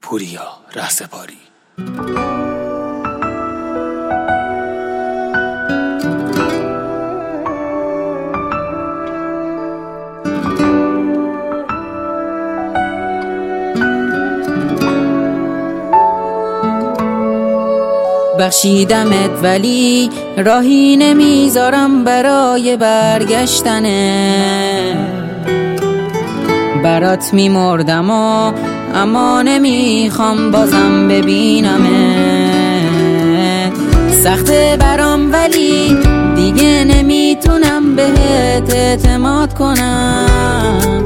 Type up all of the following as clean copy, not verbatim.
پوریا رهسپاری. بخشیدمت ولی راهی نمیذارم برای برگشتنه، برات میمردم اما نمیخوام بازم ببینمت. سخته برام ولی دیگه نمیتونم بهت اعتماد کنم،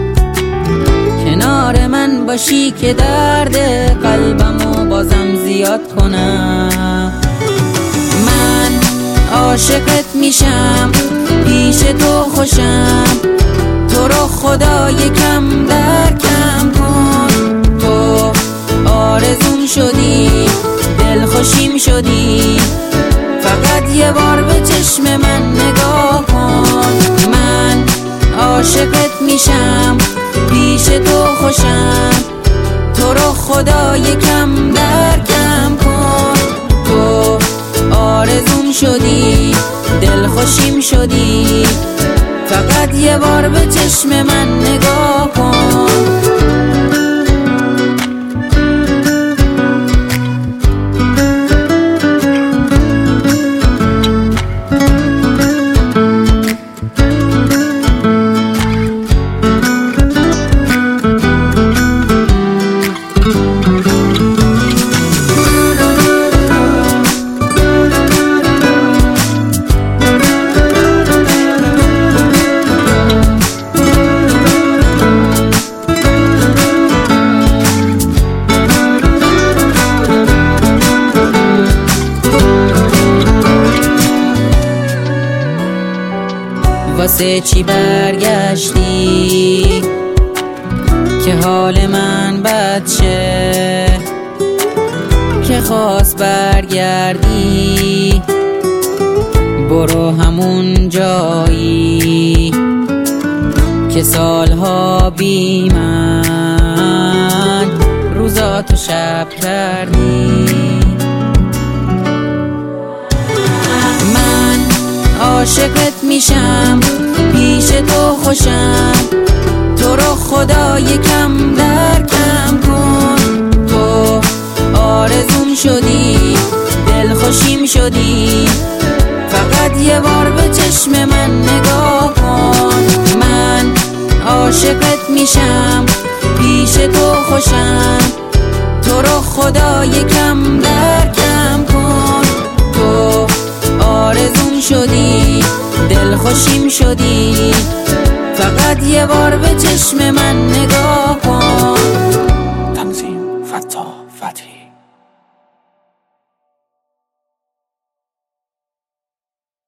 کنار من باشی که درد قلبمو بازم زیاد کنم. من عاشقت میشم، پیش تو خوشم، تو رو خدا یکم درکم کن. تو آرزوم شدی، دل خوشیم شدی، فقط یه بار به چشم من نگاه کن. من عاشقت میشم، پیش تو خوشم، تو رو خدا یکم درکم کن. تو آرزوم شدی، دل خوشیم شدی، فقط یه بار به چشم من نگاه کن. واسه چی برگشتی که حال من بد شه، که خواست برگردی برو همون جایی که سالها بی من روزاتو شب کردی. من عاشقت میشم، پیش تو خوشم، تو رو خدا یکم درکم کن. تو آرزوم شدی، دل خوشیم شدی، فقط یه بار به چشم من نگاه کن. من عاشقت میشم، پیش تو خوشم، تو رو خدا یکم درکم کن. تو آرزوم شدی، دل خوشیم شدی، فقط یه بار به چشم من نگاه کن. تنظیم فتاح فتحی.